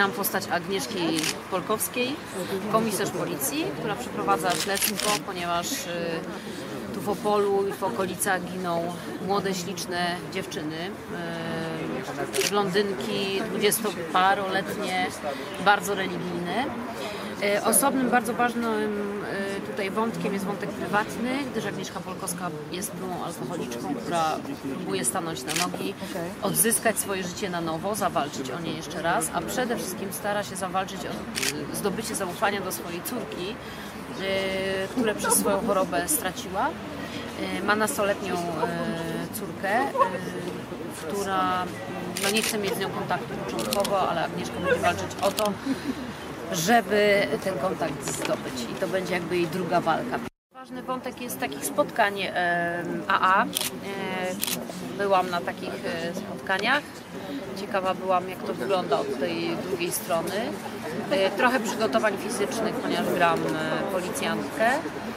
gram postać Agnieszki Polkowskiej, komisarz policji, która przeprowadza śledztwo, ponieważ tu w Opolu i w okolicach giną młode, śliczne dziewczyny, blondynki, 20-paroletnie, bardzo religijne. Osobnym, bardzo ważnym tutaj wątkiem jest wątek prywatny, gdyż Agnieszka Polkowska jest byłą alkoholiczką, która próbuje stanąć na nogi, odzyskać swoje życie na nowo, zawalczyć o nie jeszcze raz, a przede wszystkim stara się zawalczyć o zdobycie zaufania do swojej córki, które przez swoją chorobę straciła. Ma nastoletnią córkę, która nie chce mieć z nią kontaktu początkowo, ale Agnieszka będzie walczyć o to, żeby ten kontakt zdobyć i to będzie jakby jej druga walka. Ważny wątek jest takich spotkań AA. Byłam na takich spotkaniach. Ciekawa byłam, jak to wygląda od tej drugiej strony. Trochę przygotowań fizycznych, ponieważ gram policjantkę.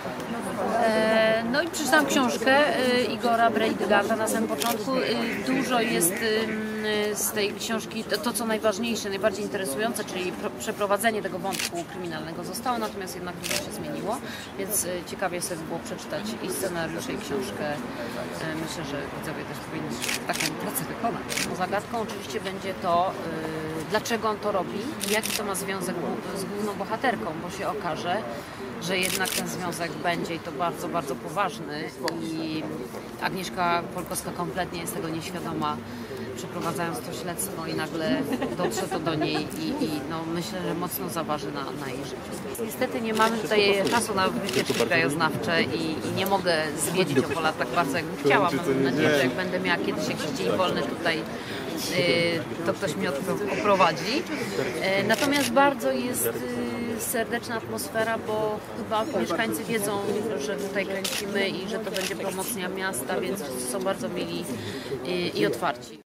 No i przeczytałam książkę Igora Breitgata na samym początku. Dużo jest z tej książki, to co najważniejsze, najbardziej interesujące, czyli przeprowadzenie tego wątku kryminalnego zostało, natomiast jednak dużo się zmieniło, więc ciekawie sobie było przeczytać i scenariusz, i książkę. Myślę, że widzowie też powinni taką pracę wykonać. Zagadką oczywiście będzie to, dlaczego on to robi, jaki to ma związek z główną bohaterką, bo się okaże, że jednak ten związek będzie i to bardzo, bardzo poważny i Agnieszka Polkowska kompletnie jest tego nieświadoma, przeprowadzając to śledztwo i nagle dotrze to do niej i no, myślę, że mocno zaważy na jej życiu. Niestety nie mamy tutaj czasu na wycieczki krajoznawcze i nie mogę zwiedzić Opola tak bardzo, jakbym chciała. Mam nadzieję, że jak będę miała kiedyś jakiś dzień wolny tutaj, to ktoś mnie oprowadzi. Natomiast bardzo jest serdeczna atmosfera, bo chyba mieszkańcy wiedzą, że tutaj kręcimy i że to będzie promocja miasta, więc są bardzo mili i otwarci.